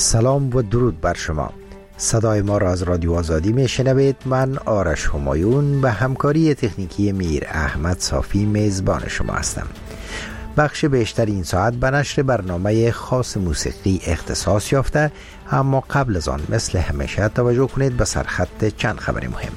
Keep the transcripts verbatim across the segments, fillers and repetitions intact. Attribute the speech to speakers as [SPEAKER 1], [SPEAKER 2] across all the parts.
[SPEAKER 1] سلام و درود بر شما. صدای ما را از رادیو آزادی می شنوید. من آرش همایون به همکاری تکنیکی میر احمد صافی میزبان شما هستم. بخش بیشتر این ساعت به نشر برنامه خاص موسیقی اختصاص یافته، اما قبل از آن مثل همیشه توجه کنید به سرخط چند خبر مهم.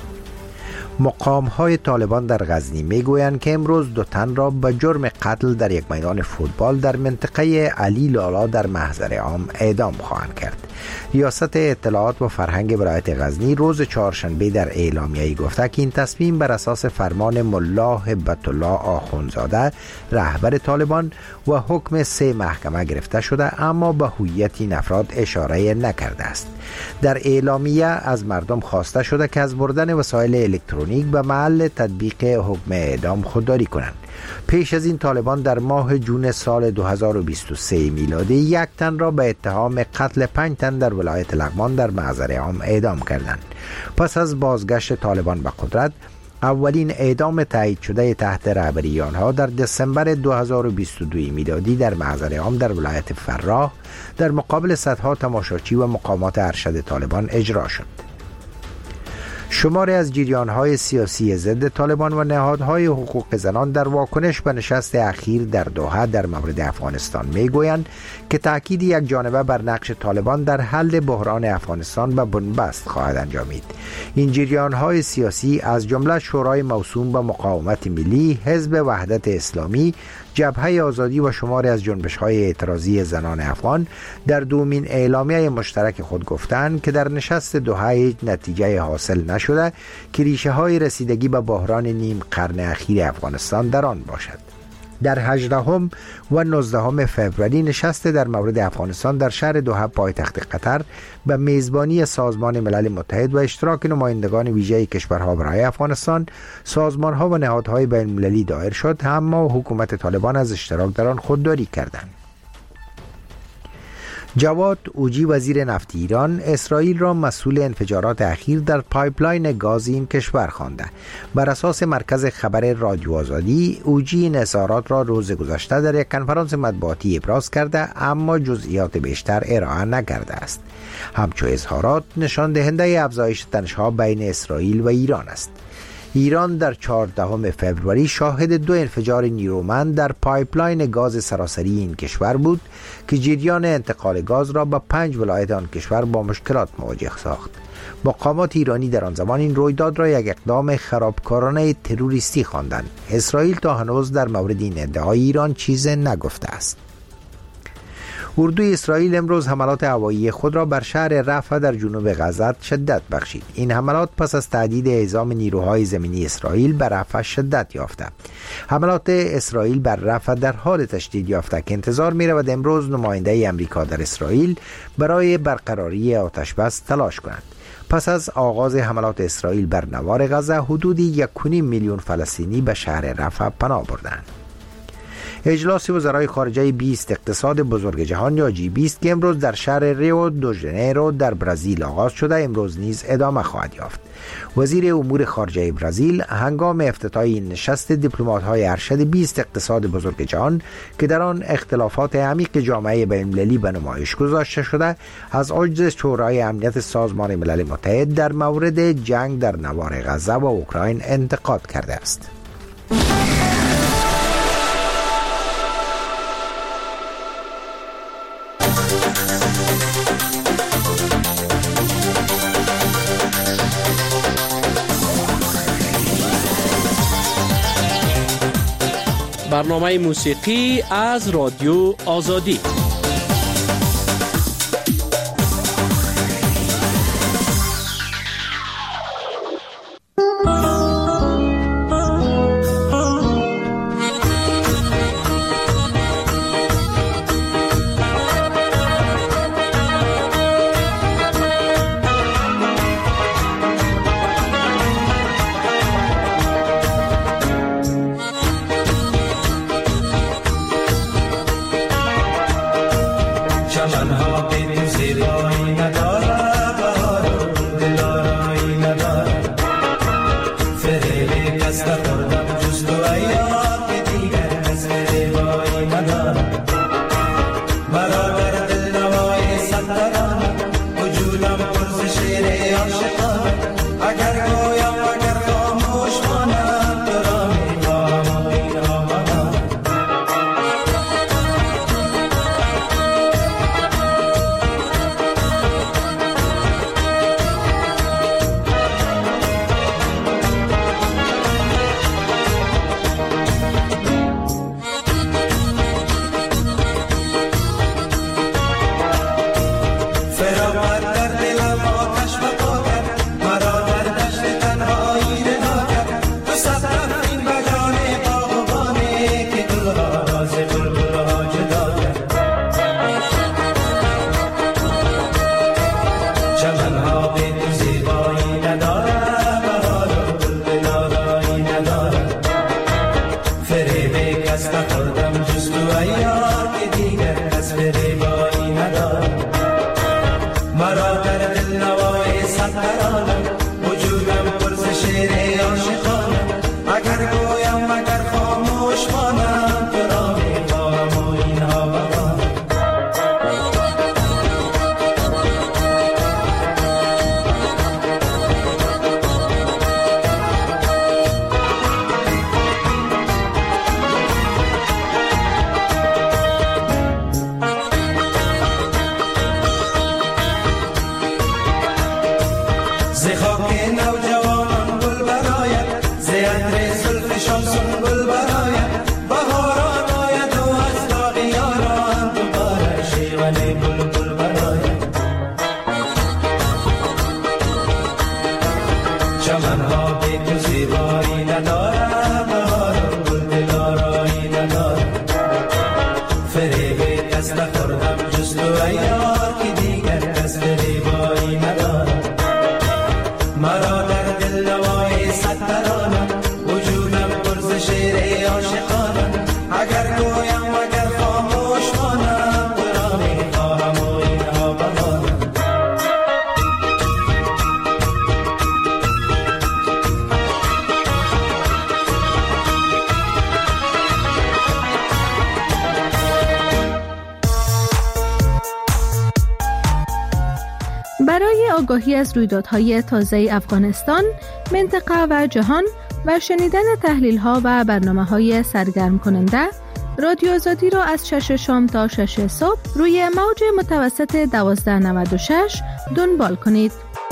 [SPEAKER 1] مقام های طالبان در غزنی می گویند که امروز دو تن را به جرم قتل در یک میدان فوتبال در منطقه علی لالا در محضر عام اعدام خواهند کرد. ریاست اطلاعات و فرهنگ ولایت غزنی روز چهارشنبه در اعلامیه‌ای گفته که این تصمیم بر اساس فرمان ملا هبت الله آخوندزاده رهبر طالبان و حکم سه محکمه گرفته شده، اما به هویت این افراد اشاره نکرده است. در اعلامیه از مردم خواسته شده که از بردن وسایل الکترونیک به محل تطبیق حکم اعدام خودداری کنند. پیش از این طالبان در ماه جون سال دو هزار و بیست و سه میلادی یک تن را به اتهام قتل پنج تن در ولایت لغمان در محضر عام اعدام کردند. پس از بازگشت طالبان به قدرت، اولین اعدام تایید شده تحت رهبری آنها در دسامبر دو هزار و بیست و دو میلادی در محضر عام در ولایت فراه در مقابل صدها تماشاچی و مقامات ارشد طالبان اجرا شد. شماری از جریان‌های سیاسی ضد طالبان و نهادهای حقوق زنان در واکنش به نشست اخیر در دوحه در مورد افغانستان می‌گویند که تأکید یک جانبه بر نقش طالبان در حل بحران افغانستان به بنبست خواهد انجامید. این جریان‌های سیاسی از جمله شورای موسوم به مقاومت ملی، حزب وحدت اسلامی، جبهه آزادی و شماری از جنبش‌های اعتراضی زنان افغان در دومین اعلامیه مشترک خود گفتند که در نشست دوحه هیچ نتیجه حاصل نشده که ریشه‌های رسیدگی به بحران نیم قرن اخیر افغانستان در آن باشد. در هجدهم و نوزدهم فوریه نشست در مورد افغانستان در شهر دوحه پایتخت قطر به میزبانی سازمان ملل متحد و اشتراک نمایندگان ویژه کشورها برای افغانستان، سازمانها و نهادهای بین المللی دایر شد، اما حکومت طالبان از اشتراک در آن خودداری کردند. جواد اوجی وزیر نفت ایران اسرائیل را مسئول انفجارات اخیر در پایپلاین گاز این کشور خوانده. بر اساس مرکز خبر رادیو آزادی، اوجی این اظهارات را روز گذشته در یک کنفرانس مطبوعاتی ابراز کرده، اما جزئیات بیشتر ارائه نکرده است. همچو اظهارات نشان دهنده افزایش تنش‌ها بین اسرائیل و ایران است. ایران در چهاردهم فوریه شاهد دو انفجار نیرومند در پایپلاین گاز سراسری این کشور بود که جریان انتقال گاز را به پنج ولایت آن کشور با مشکلات مواجه ساخت. مقامات ایرانی در آن زمان این رویداد را یک اقدام خرابکارانه تروریستی خواندند. اسرائیل تا هنوز در مورد این ادعای ایران چیزی نگفته است. اردوی اسرائیل امروز حملات هوایی خود را بر شهر رفح در جنوب غزه شدت بخشید. این حملات پس از تهدید اعزام نیروهای زمینی اسرائیل بر رفح شدت یافته. حملات اسرائیل بر رفح در حال تشدید یافته که انتظار می رود امروز نماینده امریکا در اسرائیل برای برقراری آتش بس تلاش کنند. پس از آغاز حملات اسرائیل بر نوار غزه، حدود یک و نیم میلیون فلسطینی به شهر رفح پناه بردند. اجلاس وزرای خارجه بیست اقتصاد بزرگ جهان یا جی بیست که امروز در شهر ریو دو ژانیرو در برزیل آغاز شده، امروز نیز ادامه خواهد یافت. وزیر امور خارجه برزیل هنگام افتتاح این نشست دیپلمات‌های ارشد بیست اقتصاد بزرگ جهان که در آن اختلافات عمیق جامعه بین‌المللی به نمایش گذاشته شده، از عجز شورای امنیت سازمان ملل متحد در مورد جنگ در نوار غزه و اوکراین انتقاد کرده است.
[SPEAKER 2] برنامه موسیقی از رادیو آزادی.
[SPEAKER 3] آگاهی از رویدادهای تازه افغانستان، منطقه و جهان و شنیدن تحلیل‌ها و برنامه‌های سرگرم کننده، رادیو آزادی را از شش شام تا شش صبح روی موج متوسط دوازده نود و شش دنبال کنید.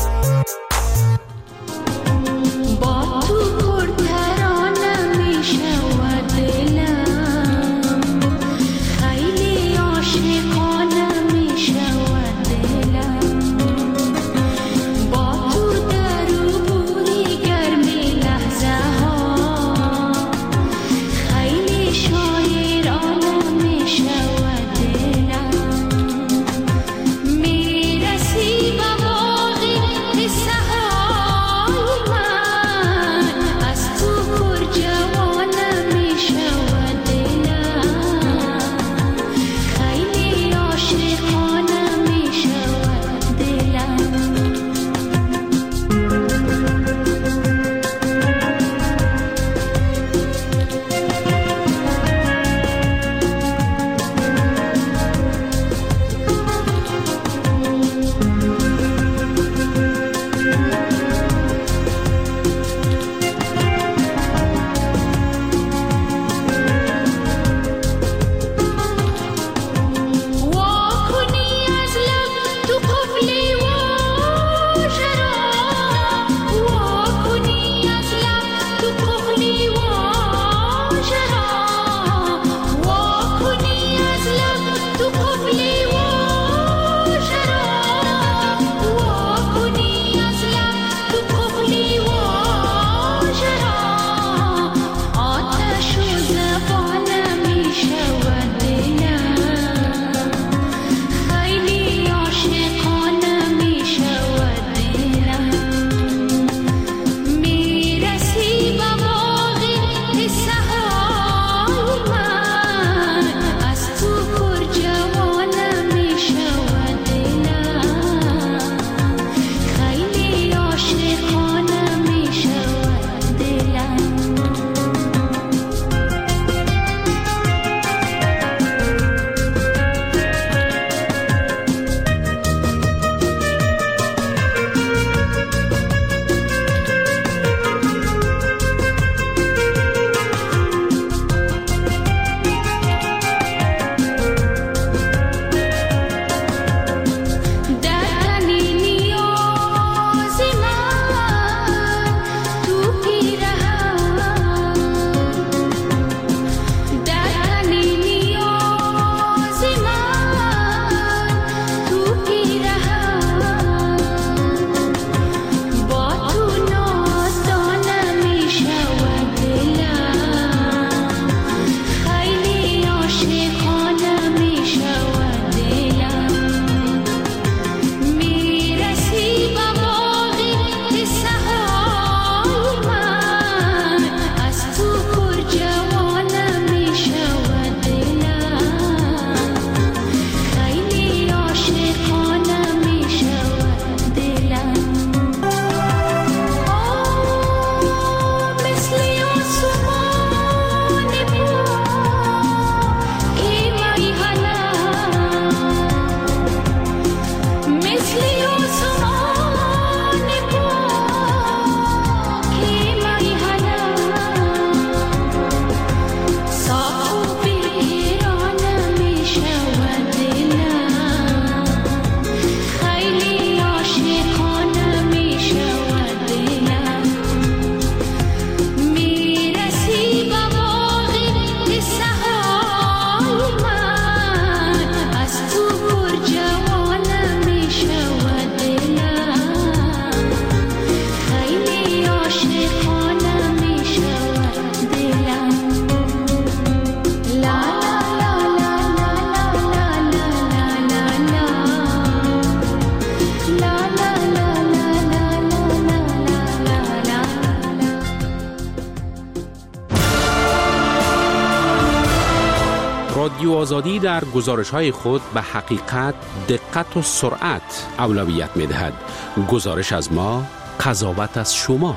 [SPEAKER 2] رادیو آزادی در گزارش‌های خود به حقیقت، دقت و سرعت اولویت می‌دهد. گزارش از ما، قضاوت از شما.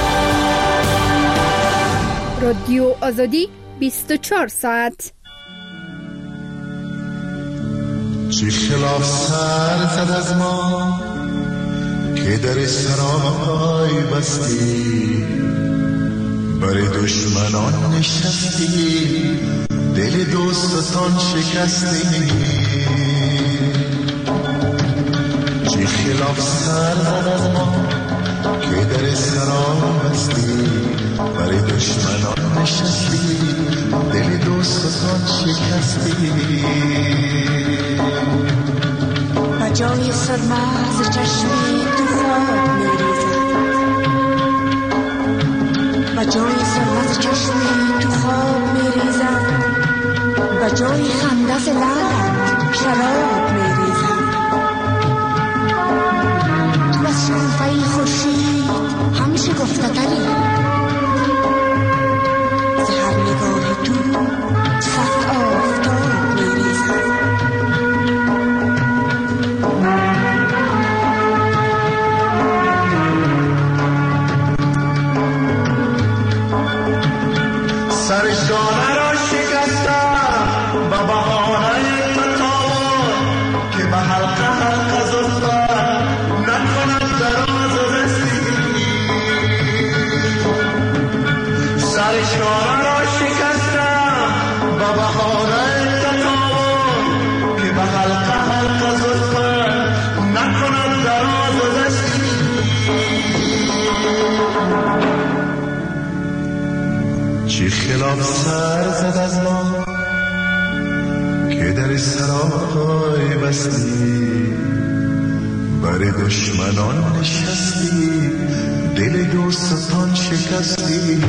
[SPEAKER 3] رادیو آزادی بیست و چهار ساعت.
[SPEAKER 4] چه خلاف سر زد از ما که در سرای بستی، بر دشمنان نشستی، دل دوستان شکستی. چه خلاف سر زد از ما که در سرای بستی، بر دشمنان نشستی، دل دوستان شکستی.
[SPEAKER 5] و جای سرمه ز چشمی تو خواب میریزد، و جای سرمه ز چشمی تو خواب میریزد، و جای خنده ز لبت شراب میریزد. تو از شکوفه خورشید هم شکفته تری، ز هر نگاه تو صف آفتاب میریزد.
[SPEAKER 4] سرشانه را شکستم و بهانه تطاول، که به حلقه حلقه زلفت نکند دراز و دستی. سرشانه را شکستم و بهانه تطاول، که به حلقه حلقه زلفت نکند دراز و دستی. چه خلاف سر زد از ما که در سرای بستی، بر دشمنان نشستی، دل دوستان شکستی.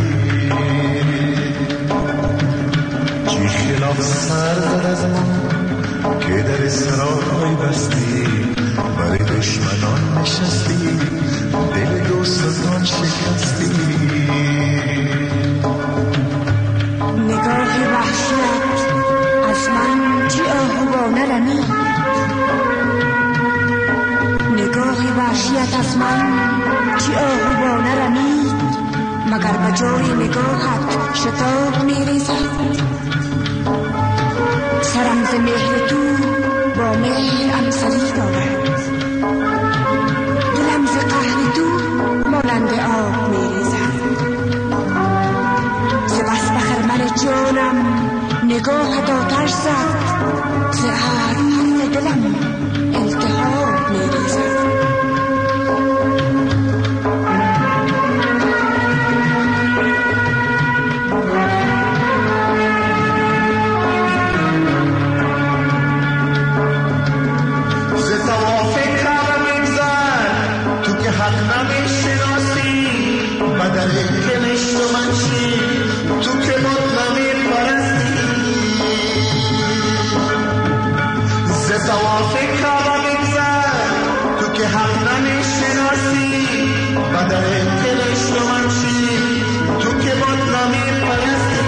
[SPEAKER 4] چه خلاف سر زد از ما که در سرای بستی، بر دشمنان نشستی، دل دوستان شکستی.
[SPEAKER 5] نگاه وحشت از من چی آهوانه رمید، نگاه وحشت از من چی آهوانه رمید، مگر به جای نگاهت شتاب میریزد. سرم ز مهر تو با مهر امسلی دارد، دلم ز قهر تو مانند آب میریزد. ز بس بخرمن جانم نگاهت آتش زد، ز هر حرف دلم التهاب میریزد.
[SPEAKER 4] ز طواف کعبه می‌گذر تو که حق نمی‌شناسی، بدل که نشت و منشی تو که بت نمی‌پرستی. ز طواف کعبه می‌گذر تو که حق نمی‌شناسی، بدل که نشت و منشی تو که بت نمی‌پرستی.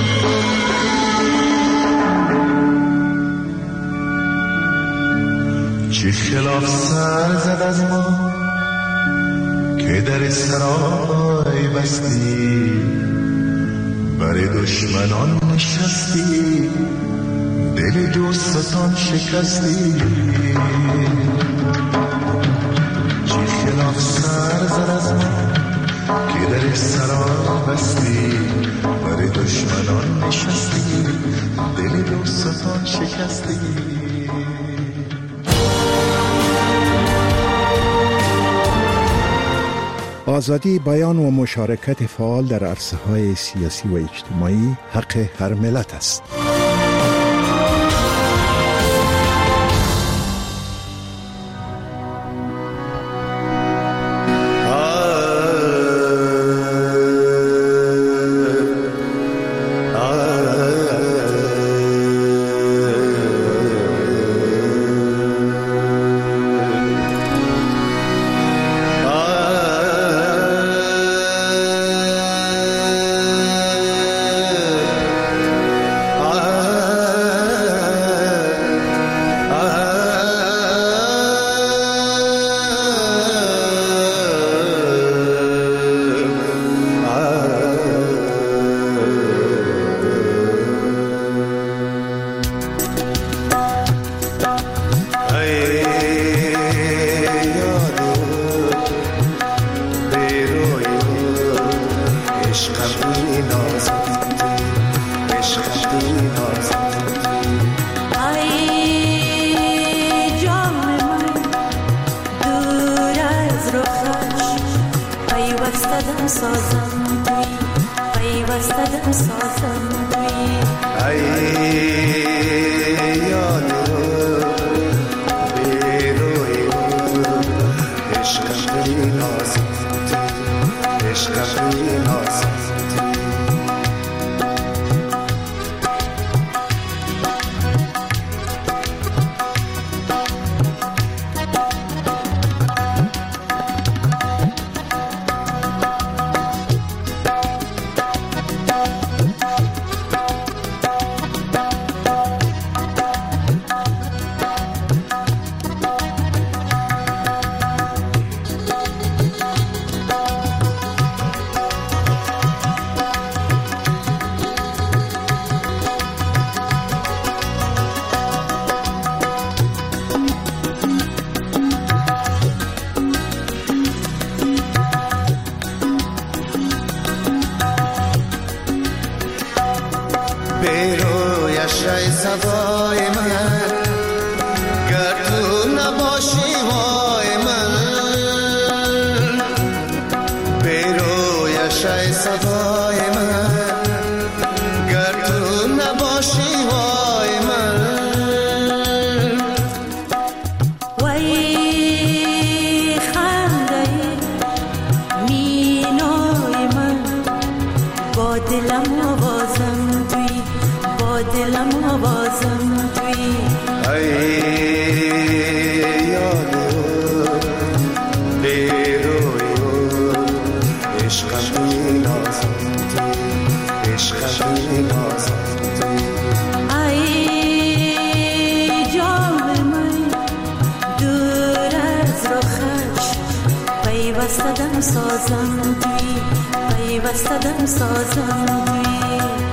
[SPEAKER 4] چه خلاف سر زد از ما که در سرای بستی، بر دشمنان نشستی، دل دوستان شکستی. چه خلاف سر زد از ما که در سرای بستی، بر دشمنان نشستی، دل دوستان شکستی.
[SPEAKER 6] آزادی بیان و مشارکت فعال در عرصه‌های سیاسی و اجتماعی حق هر ملت است.
[SPEAKER 4] آه
[SPEAKER 5] سازم توی پیوسته دم سازم توی
[SPEAKER 4] ای یاد رو بیروی رو عشقم توی نازم توی عشقم توی نازم بیرویش ای صدای من گر تو نباشی وای من بیرویش ای صدای من گر تو نباشی وای من
[SPEAKER 5] وای خنده مینای من با دلم آوازم توی با دلم آوازم توی
[SPEAKER 4] ای یاد رو بیروی رو عشقم توی نازم توی عشقم توی نازم
[SPEAKER 5] ای جان من دور از رخش پیوسته دم سازم توی پیوسته دم سازم توی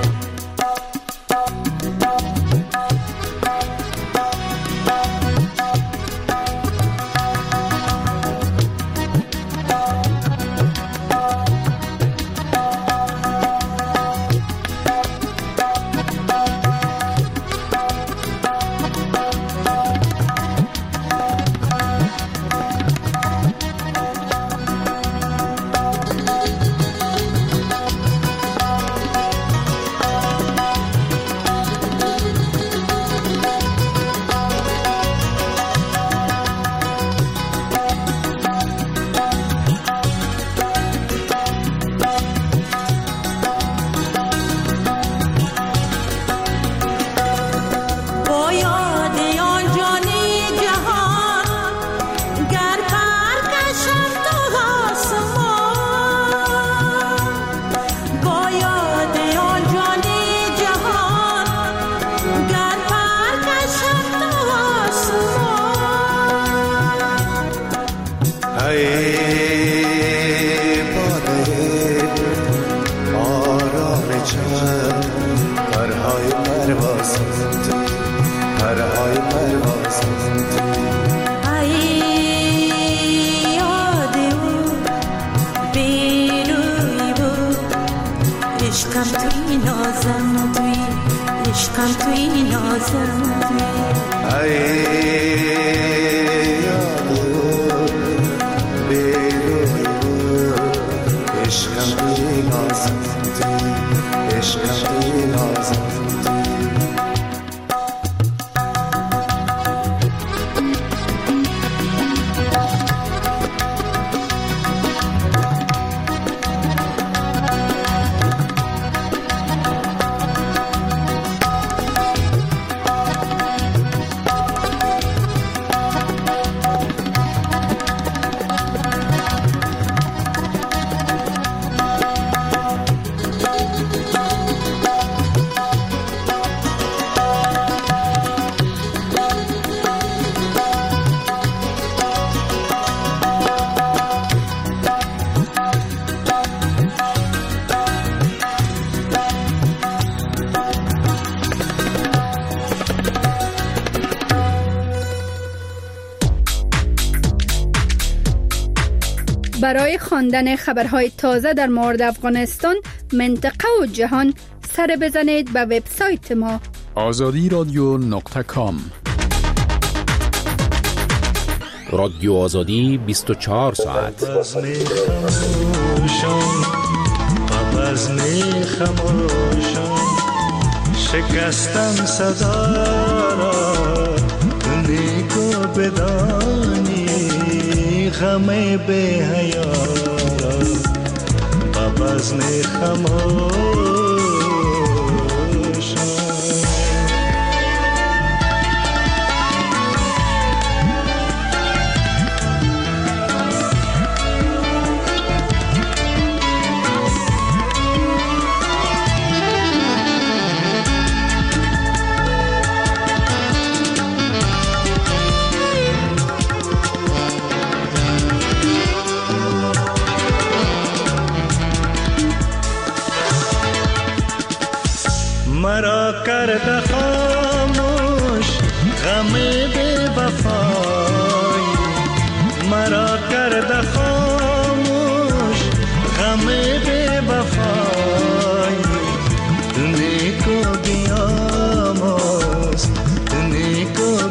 [SPEAKER 3] برای خواندن خبرهای تازه در مورد افغانستان، منطقه و جهان سر بزنید به وبسایت ما
[SPEAKER 2] آزادی رادیو نقطه کام. رادیو آزادی بیست و چهار ساعت.
[SPEAKER 4] خموشم و بزم خموشم شکستم صدا را نیکو بدانی غم به حیا را و بزم خموشم. مرا کرده خاموش غم بی وفای، مرا کرده خاموش غم بی وفای. نیکو بیاموز نیکو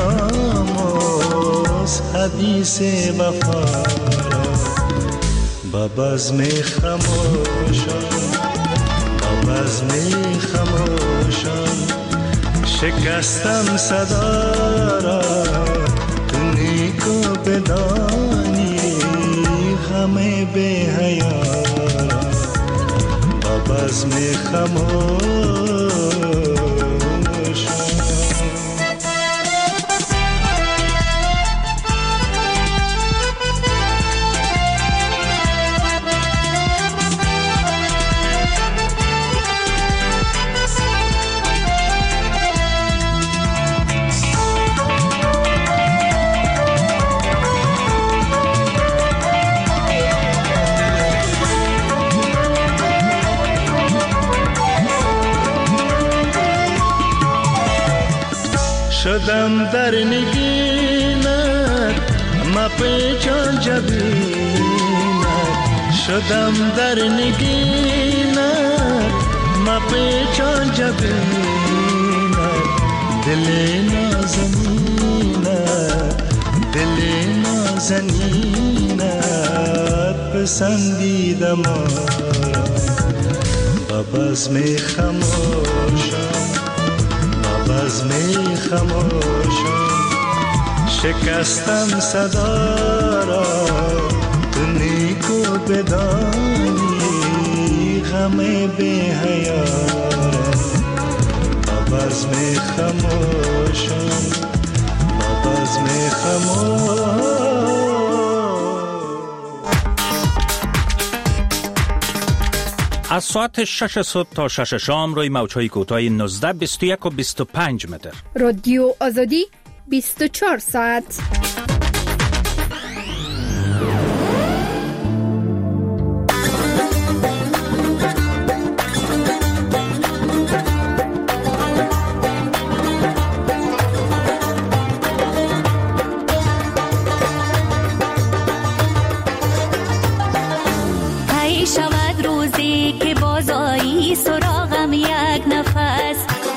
[SPEAKER 4] بیاموز حدیث وفا را با بزم خموشم بزم خموشم شکستم صدا را نیکو بدانی غم به حیا با بزم خموشم. شدم در نگینت ما پیچان جبینت، شدم در نگینت ما پیچان جبینت. دل نازنینت دل نازنینت پسندیدم آرا با بزم خموشم بزم خموشم شکستم صدا را نیکو بدانی غم به حیا با بزم خموشم با بزم خموشم.
[SPEAKER 7] از ساعت شش صبح تا شش شام روی موج‌های کوتاه نوزده، بیست و یک و بیست و پنج متر.
[SPEAKER 3] رادیو آزادی بیست و چهار ساعت.
[SPEAKER 8] سراغم یک نفس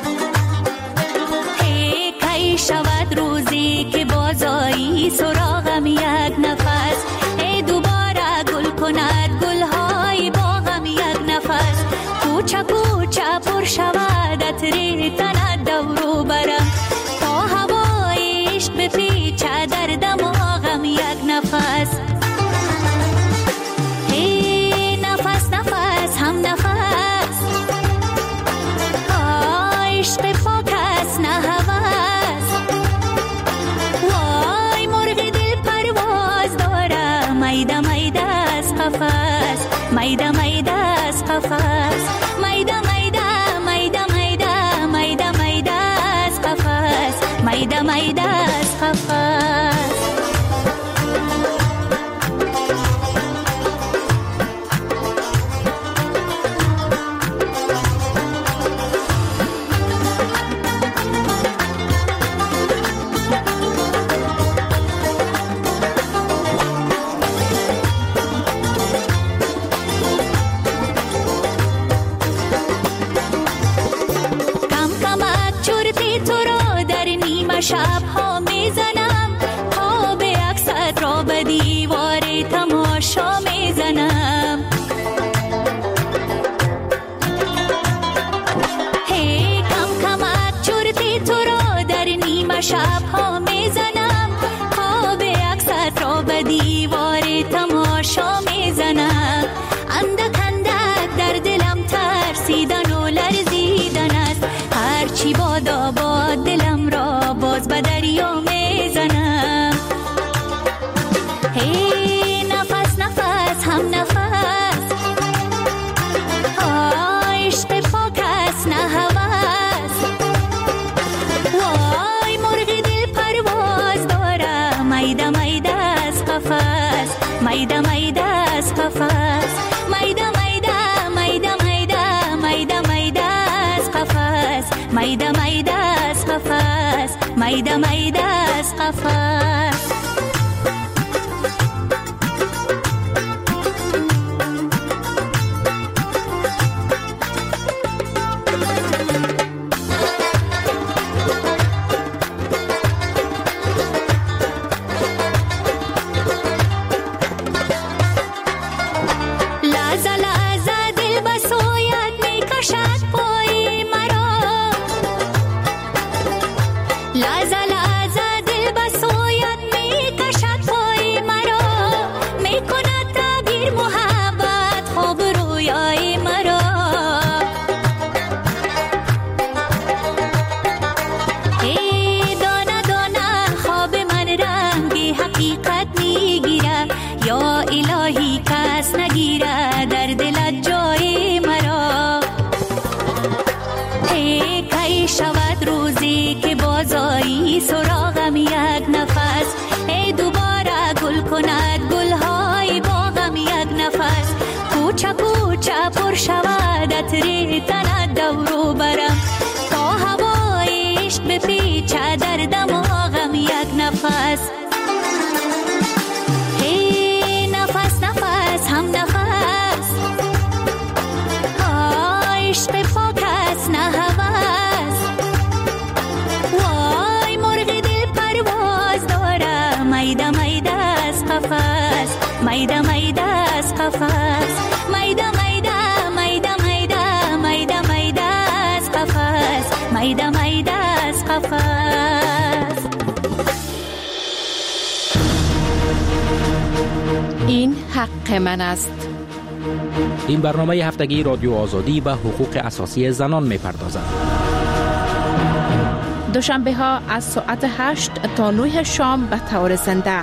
[SPEAKER 8] هی کی شود روزی که بازایی سراغم یک نفس ای دوباره گل کند گلهای باغم یک نفس کوچه کوچه پر شود عطر تند دورو برم تا هوای عشق بپیچه در دماغم یک نفس هی نفس نفس هم نفس عشق پاک است نه هوس وای مرغ دل پرواز داره میده میده از قفس میده میده از قفس میده میده میده میده میده میده از قفس میده میده از قفس. شب ها میزنم پا به اکثر را به دیوار تماشا میزنم شبها میزنم، خواب عکست را به دیوار تماشا میزنم. اندک اندک در دلم ترسیدن و لرزیدن است، هرچی بادا باد دلم را باز به دریا میزنم. هی نفس نفس هم نفس، عشق پاک است نه هوس. وای مرغ دل پرواز داره، میده میده از قفس، میده میده از قفس، میده میده میده میده میده میده از قفس، میده میده از قفس، میده میده از قفس. سراغم یک نفس، ای دوباره گل کند گلهای باغم یک نفس. کوچه کوچه پر شود عطر تنت دورو برم، تا هوای عشق بپیچه در دماغم یک نفس. هی نفس نفس هم نفس، عشق پاک است نه هوس. وای مرغ دل پرواز داره، میده میده از قفس، میده میده از قفس، میده میده میده میده میده میده از قفس، میده میده از قفس.
[SPEAKER 9] این حق من است.
[SPEAKER 2] این برنامه هفتگی رادیو آزادی به حقوق اساسی زنان می‌پردازد.
[SPEAKER 9] دوشنبه ها از ساعت هشت تا نه شام به طور زنده.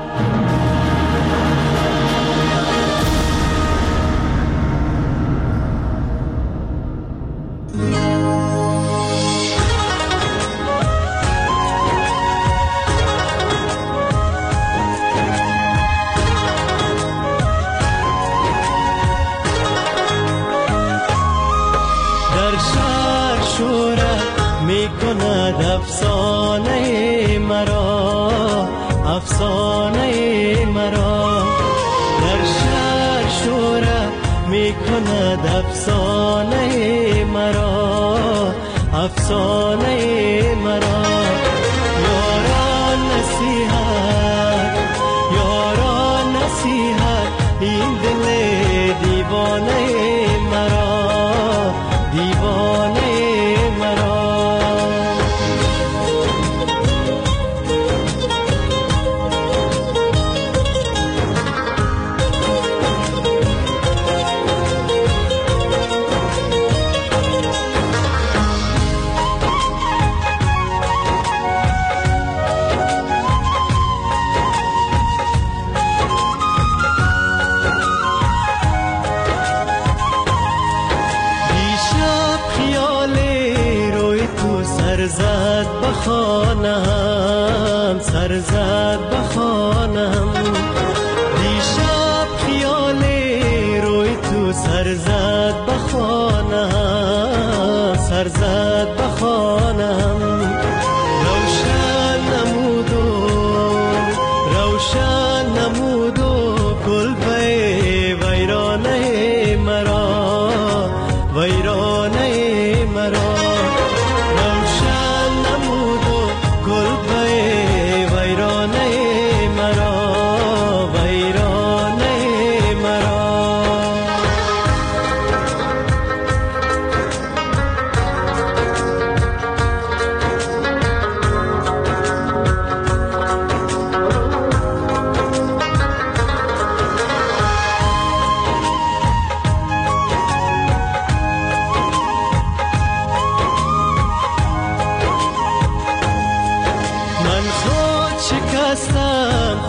[SPEAKER 4] افسانه مرا، افسانه مرا در شهر شوره می کند. افسانه مرا، افسانه مرا. یاران نصیحت، یاران نصیحت، این دل دیوانه مرا، دیوانه مرا. سرزد بخانم، سرزد بخانم. دیشب خیال روی تو سرزد بخانم، سرزد بخانم. روشن نمودو، روشن نمودو گل به ویرانه مرا، ویرانه مرا.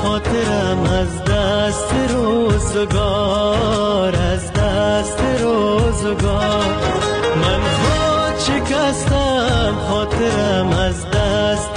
[SPEAKER 4] خاطرم از دست روزگار، از دست روزگار. من خود شکستم خاطرم از دست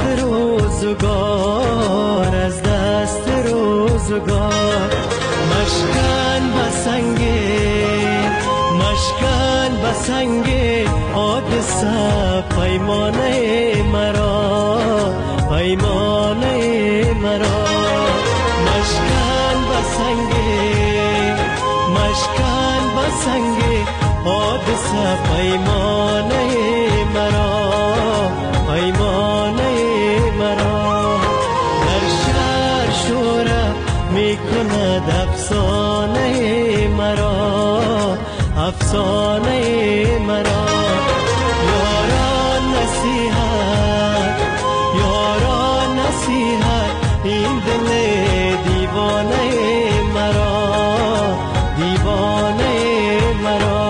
[SPEAKER 4] روزگار، از دست روزگار. مشکن بسنگه، مشکن بسنگه حادثه پیمانه مرا، پیمانه مرا. مشکن بسنگه، مشکن بسنگه حادثه پیمانه مرا، پیمانه مرا. در شهر شوره میکند افسانه مرا، افسانه مرا. یاران نصیحت، یاران نصیحت این دل دیوانه مرا، دیوانه مرا.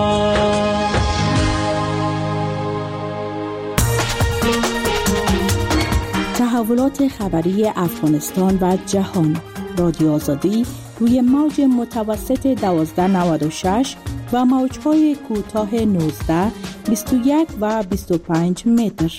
[SPEAKER 10] تحولات خبری افغانستان و جهان. رادیو آزادی روی موج متوسط دوازده نود و شش و موج‌های کوتاه نوزده، بیست و یک و بیست و پنج متر.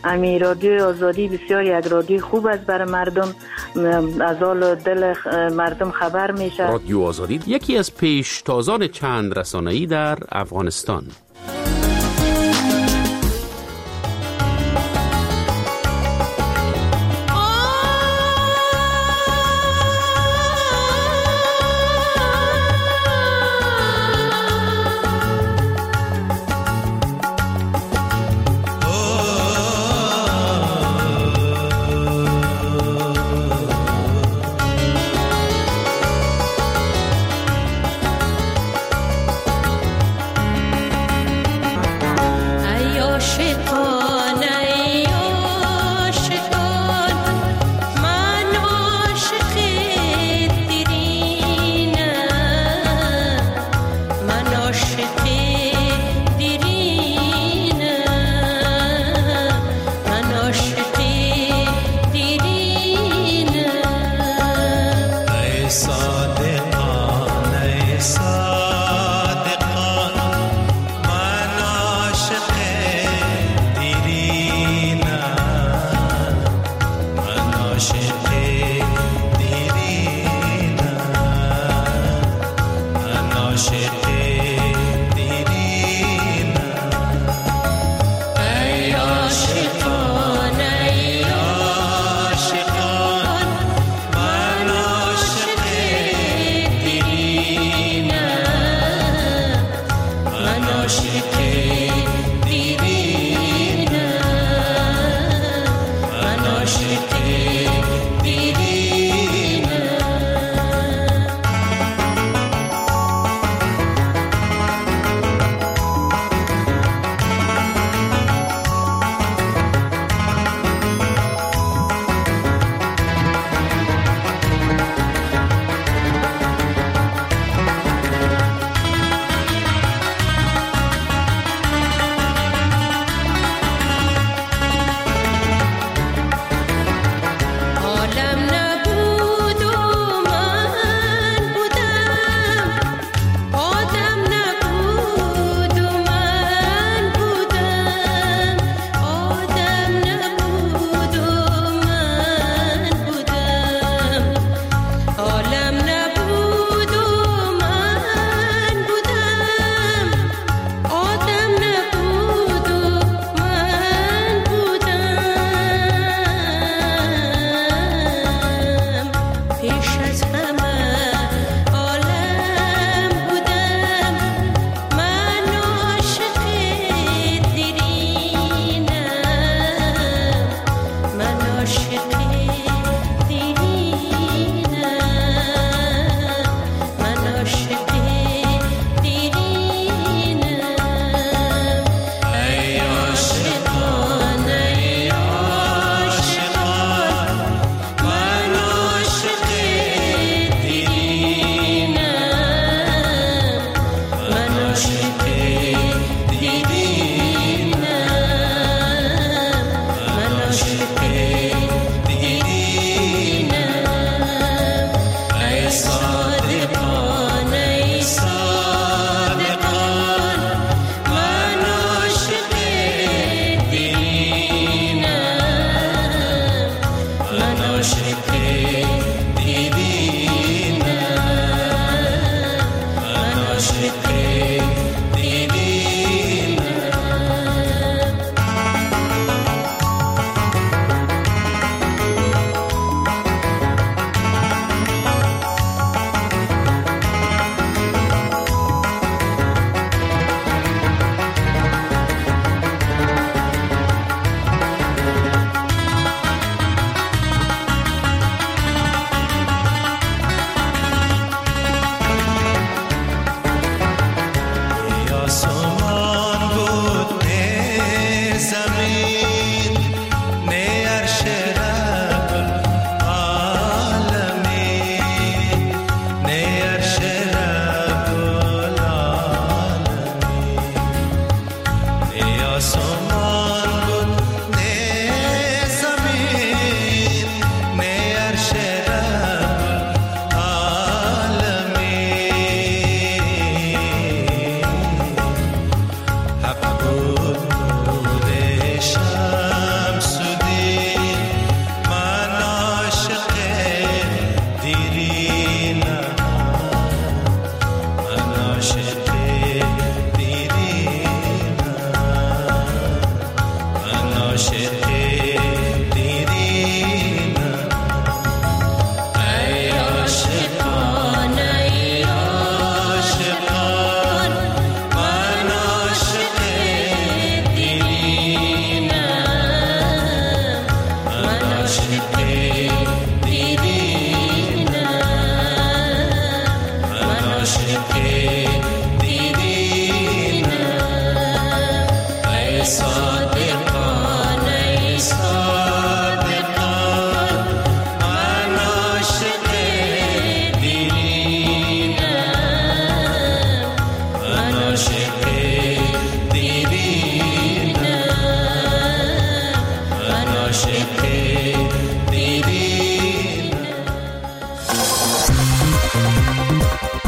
[SPEAKER 11] امی رادیو آزادی بسیار یک رادیو خوب است برای مردم، از حال دل مردم خبر میشه.
[SPEAKER 2] رادیو آزادی یکی از پیشتازان چند رسانه‌ای در افغانستان.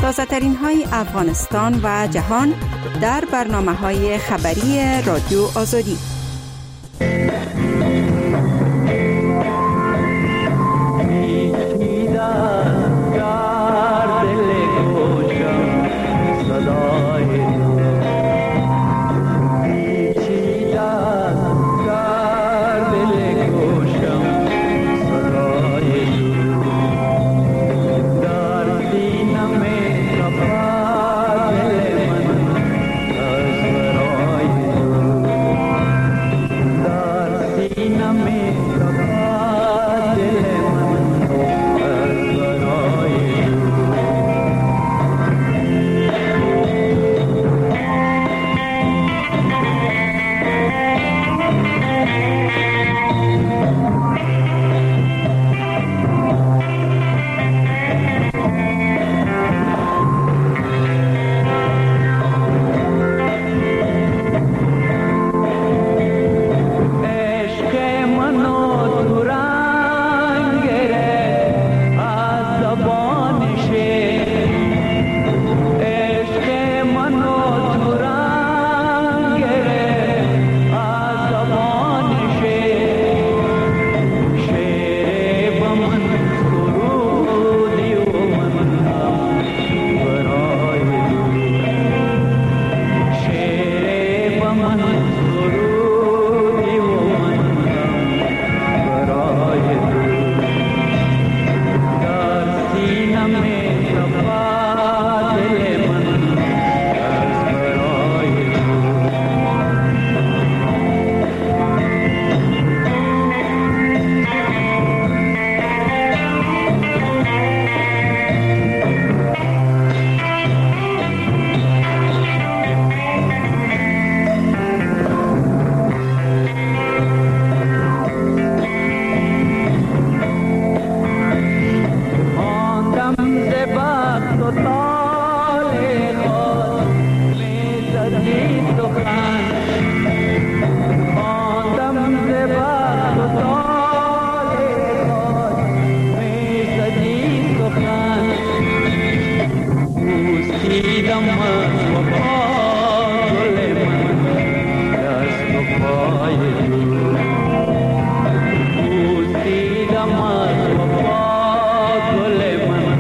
[SPEAKER 12] تازه ترین های افغانستان و جهان در برنامه های خبری رادیو آزادی.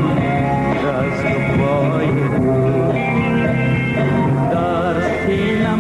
[SPEAKER 13] Dar sina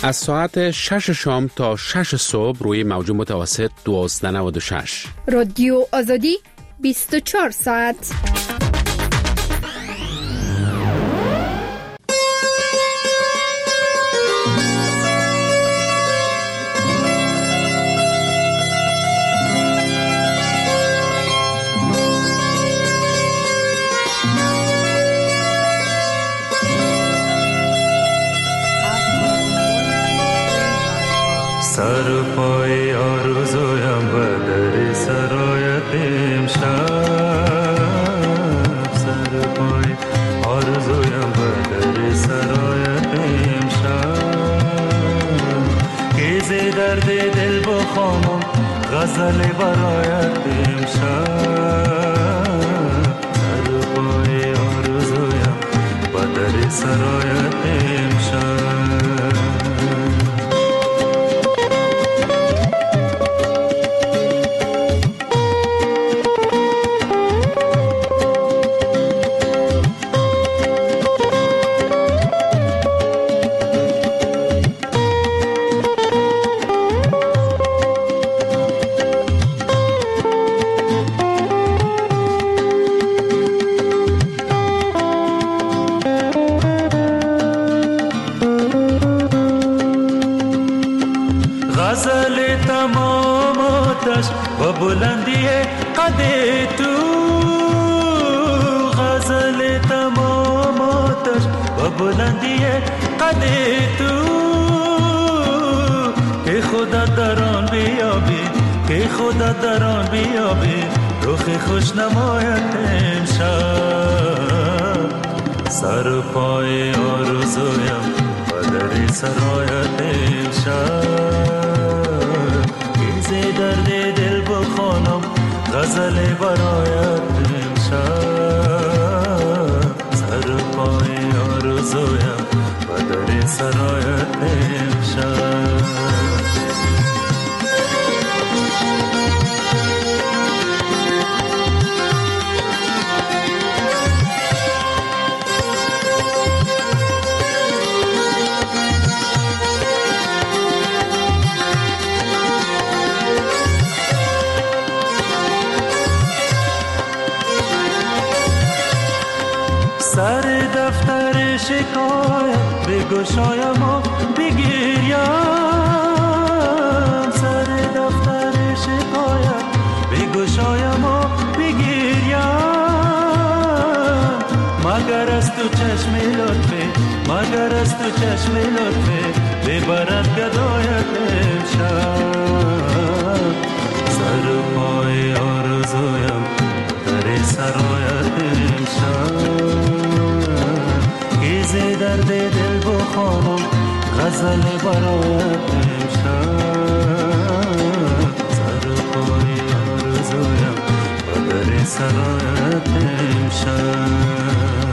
[SPEAKER 2] از ساعت شش شام تا شش صبح روی موج متوسط دوازده نود و شش.
[SPEAKER 3] رادیو آزادی بیست و چهار ساعت.
[SPEAKER 13] سر پای آرزویم و در سرایت امشب، سر پای آرزویم و در سرایت امشب، که ز درد دل بخوانم غزل برایت امشب، سر پای آرزویم و در سرایت امشب. بلندی قد تو غزل تمام آتش و بلندی قد تو، که خدا در آن بیابی، که خدا در آن بیابی رخ خوش نمایت امشب، سر پای آرزویم و در سرایت امشب، که ز درد دل بخوانم غزل برایت امشب، سر پای آرزویم و در سرایت امشب. سر دفتر شکایت بگشایم و بگیریم، سر دفتر شکایت بگشایم و بگیریم، مگر از تو چشم لطفه، مگر از تو چشم لطفه ببرد گدایت امشب، سر پای آرزویم در سرایت امشب، ز درد دل بخوانم غزل برایت امشب، سر پای آرزویم و در سرایت امشب.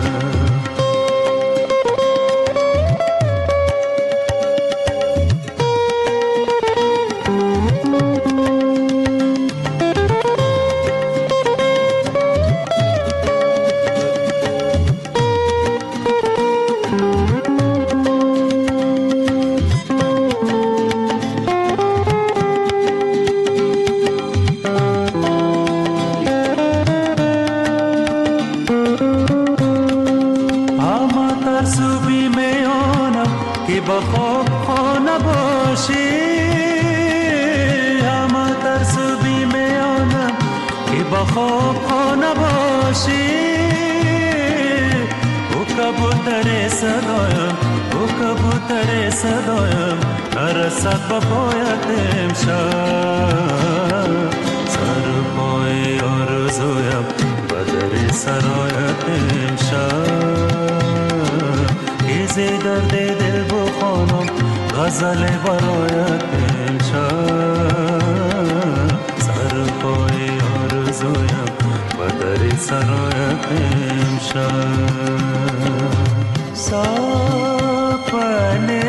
[SPEAKER 13] نرسد با پایت امشب، سر پای آرزویم و در سرایت امشب، که ز درد دل بخوانم غزل برایت امشب، سر پای آرزویم و در سرایت امشب. سپنه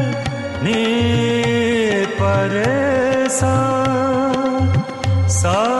[SPEAKER 13] ni paresa sa